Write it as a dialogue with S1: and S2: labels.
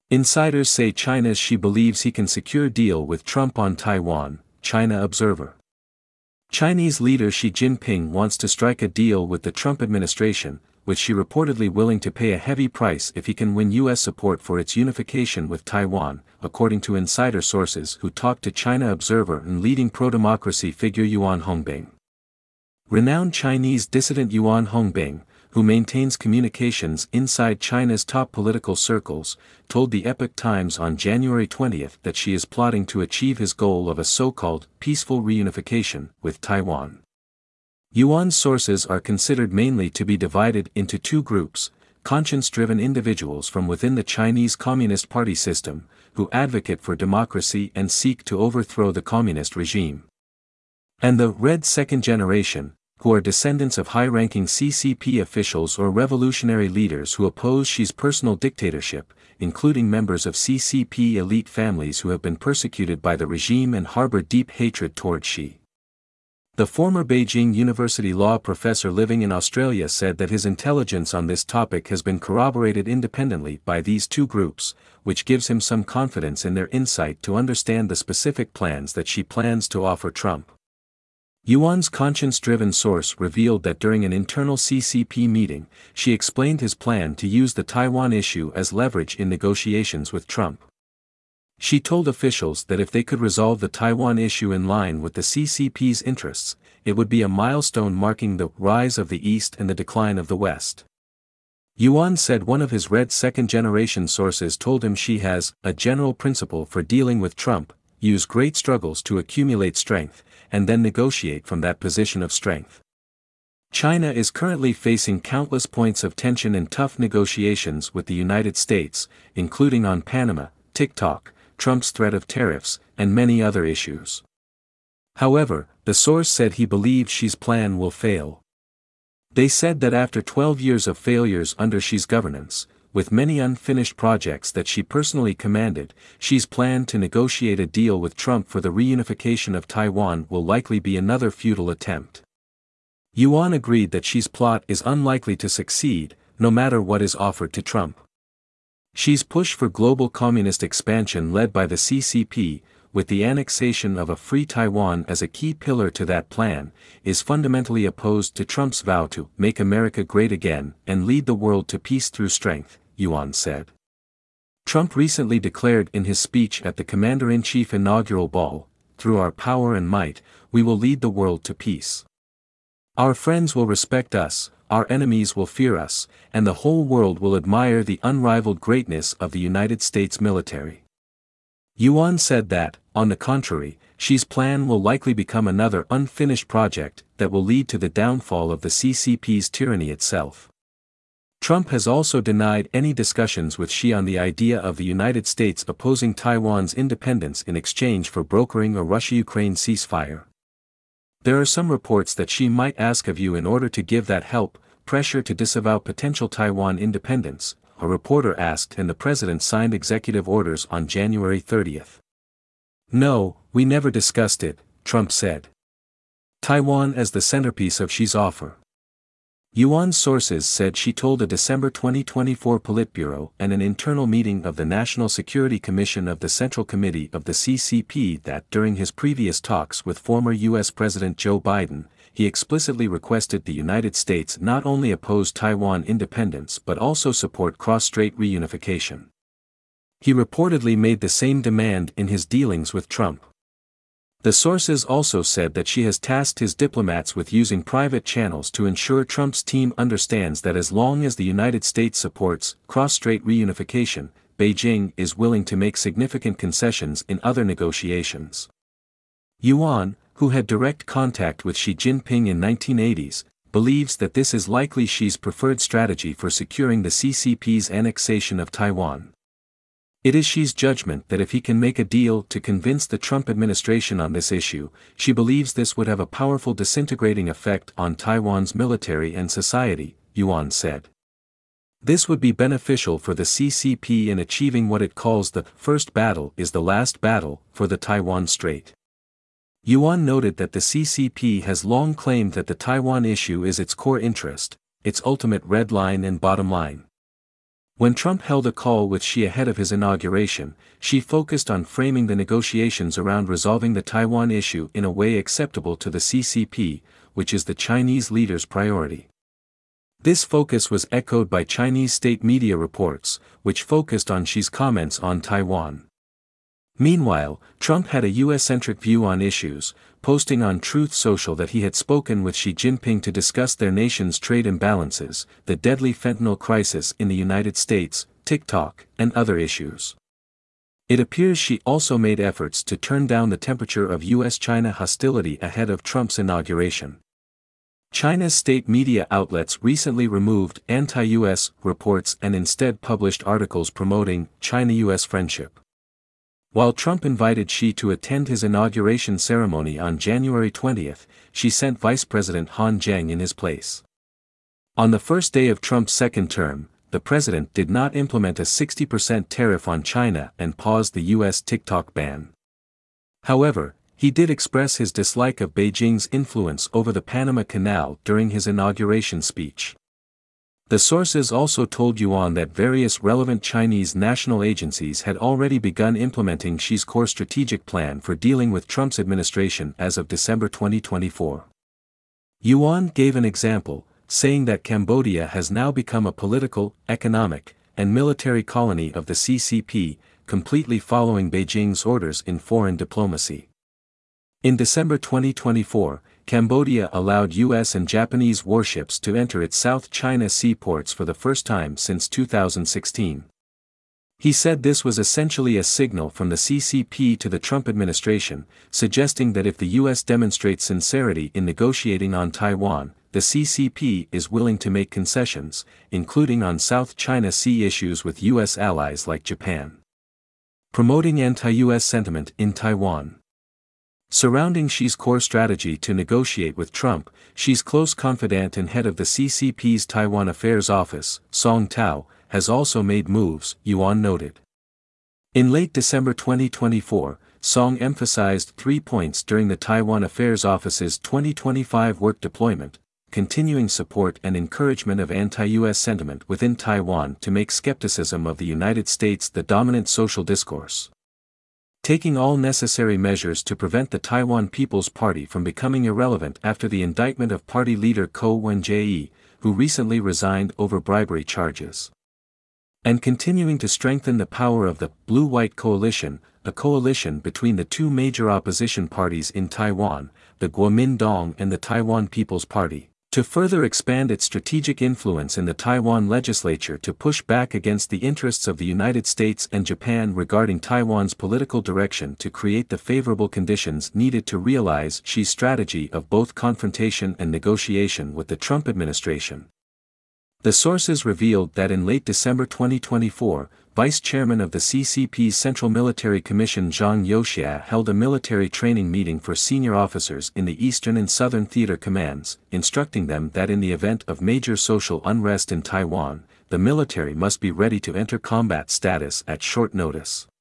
S1: Insiders say China's Xi believes he can secure deal with Trump on Taiwan, China Observer. Chinese leader Xi Jinping wants to strike a deal with the Trump administration, with Xi reportedly willing to pay a heavy price if he can win U.S. support for its unification with Taiwan, according to insider sources who talked to China Observer and leading pro-democracy figure Yuan Hongbing. Renowned Chinese dissident Yuan Hongbing, who maintains communications inside China's top political circles, told the Epoch Times on January 20 that Xi is plotting to achieve his goal of a so-called peaceful reunification with Taiwan. Yuan's sources are considered mainly to be divided into two groups: conscience-driven individuals from within the Chinese Communist Party system, who advocate for democracy and seek to overthrow the communist regime, and the Red Second Generation, who are descendants of high-ranking CCP officials or revolutionary leaders who oppose Xi's personal dictatorship, including members of CCP elite families who have been persecuted by the regime and harbor deep hatred toward Xi. The former Beijing University law professor living in Australia said that his intelligence on this topic has been corroborated independently by these two groups, which gives him some confidence in their insight to understand the specific plans that Xi plans to offer Trump. Yuan's conscience-driven source revealed that during an internal CCP meeting, Xi explained his plan to use the Taiwan issue as leverage in negotiations with Trump. Xi told officials that if they could resolve the Taiwan issue in line with the CCP's interests, it would be a milestone marking the rise of the East and the decline of the West. Yuan said one of his Red Second-Generation sources told him Xi has a general principle for dealing with Trump: use great struggles to accumulate strength, and then negotiate from that position of strength. China is currently facing countless points of tension in tough negotiations with the United States, including on Panama, TikTok, Trump's threat of tariffs, and many other issues. However, the source said he believes Xi's plan will fail. They said that after 12 years of failures under Xi's governance, with many unfinished projects that Xi personally commanded, Xi's plan to negotiate a deal with Trump for the reunification of Taiwan will likely be another futile attempt. Yuan agreed that Xi's plot is unlikely to succeed, no matter what is offered to Trump. Xi's push for global communist expansion led by the CCP, with the annexation of a free Taiwan as a key pillar to that plan, is fundamentally opposed to Trump's vow to make America great again and lead the world to peace through strength, Yuan said. Trump recently declared in his speech at the Commander-in-Chief inaugural ball, "Through our power and might, we will lead the world to peace. Our friends will respect us, our enemies will fear us, and the whole world will admire the unrivaled greatness of the United States military." Yuan said that, on the contrary, Xi's plan will likely become another unfinished project that will lead to the downfall of the CCP's tyranny itself. Trump has also denied any discussions with Xi on the idea of the United States opposing Taiwan's independence in exchange for brokering a Russia-Ukraine ceasefire. There are some reports that Xi might ask of you in order to give that help, pressure to disavow potential Taiwan independence, a reporter asked, and the president signed executive orders on January 30. "No, we never discussed it," Trump said. Taiwan as the centerpiece of Xi's offer. Yuan's sources said Xi told a December 2024 Politburo and an internal meeting of the National Security Commission of the Central Committee of the CCP that during his previous talks with former U.S. President Joe Biden, he explicitly requested the United States not only oppose Taiwan independence but also support cross-strait reunification. He reportedly made the same demand in his dealings with Trump. The sources also said that Xi has tasked his diplomats with using private channels to ensure Trump's team understands that as long as the United States supports cross-strait reunification, Beijing is willing to make significant concessions in other negotiations. Yuan, who had direct contact with Xi Jinping in 1980s, believes that this is likely Xi's preferred strategy for securing the CCP's annexation of Taiwan. It is Xi's judgment that if he can make a deal to convince the Trump administration on this issue, Xi believes this would have a powerful disintegrating effect on Taiwan's military and society, Yuan said. This would be beneficial for the CCP in achieving what it calls the first battle is the last battle for the Taiwan Strait. Yuan noted that the CCP has long claimed that the Taiwan issue is its core interest, its ultimate red line and bottom line. When Trump held a call with Xi ahead of his inauguration, Xi focused on framing the negotiations around resolving the Taiwan issue in a way acceptable to the CCP, which is the Chinese leader's priority. This focus was echoed by Chinese state media reports, which focused on Xi's comments on Taiwan. Meanwhile, Trump had a US-centric view on issues, posting on Truth Social that he had spoken with Xi Jinping to discuss their nation's trade imbalances, the deadly fentanyl crisis in the United States, TikTok, and other issues. It appears Xi also made efforts to turn down the temperature of US-China hostility ahead of Trump's inauguration. China's state media outlets recently removed anti-US reports and instead published articles promoting China-US friendship. While Trump invited Xi to attend his inauguration ceremony on January 20, Xi sent Vice President Han Zheng in his place. On the first day of Trump's second term, the president did not implement a 60% tariff on China and paused the US TikTok ban. However, he did express his dislike of Beijing's influence over the Panama Canal during his inauguration speech. The sources also told Yuan that various relevant Chinese national agencies had already begun implementing Xi's core strategic plan for dealing with Trump's administration as of December 2024. Yuan gave an example, saying that Cambodia has now become a political, economic, and military colony of the CCP, completely following Beijing's orders in foreign diplomacy. In December 2024, Cambodia allowed US and Japanese warships to enter its South China seaports for the first time since 2016. He said this was essentially a signal from the CCP to the Trump administration, suggesting that if the US demonstrates sincerity in negotiating on Taiwan, the CCP is willing to make concessions, including on South China Sea issues with US allies like Japan. Promoting anti-US sentiment in Taiwan. Surrounding Xi's core strategy to negotiate with Trump, Xi's close confidant and head of the CCP's Taiwan Affairs Office, Song Tao, has also made moves, Yuan noted. In late December 2024, Song emphasized 3 points during the Taiwan Affairs Office's 2025 work deployment: continuing support and encouragement of anti-US sentiment within Taiwan to make skepticism of the United States the dominant social discourse. Taking all necessary measures to prevent the Taiwan People's Party from becoming irrelevant after the indictment of party leader Ko Wen-je, who recently resigned over bribery charges. And continuing to strengthen the power of the Blue-White Coalition, a coalition between the two major opposition parties in Taiwan, the Kuomintang and the Taiwan People's Party, to further expand its strategic influence in the Taiwan legislature to push back against the interests of the United States and Japan regarding Taiwan's political direction to create the favorable conditions needed to realize Xi's strategy of both confrontation and negotiation with the Trump administration. The sources revealed that in late December 2024, Vice Chairman of the CCP's Central Military Commission Zhang Youxia held a military training meeting for senior officers in the Eastern and Southern Theater Commands, instructing them that in the event of major social unrest in Taiwan, the military must be ready to enter combat status at short notice.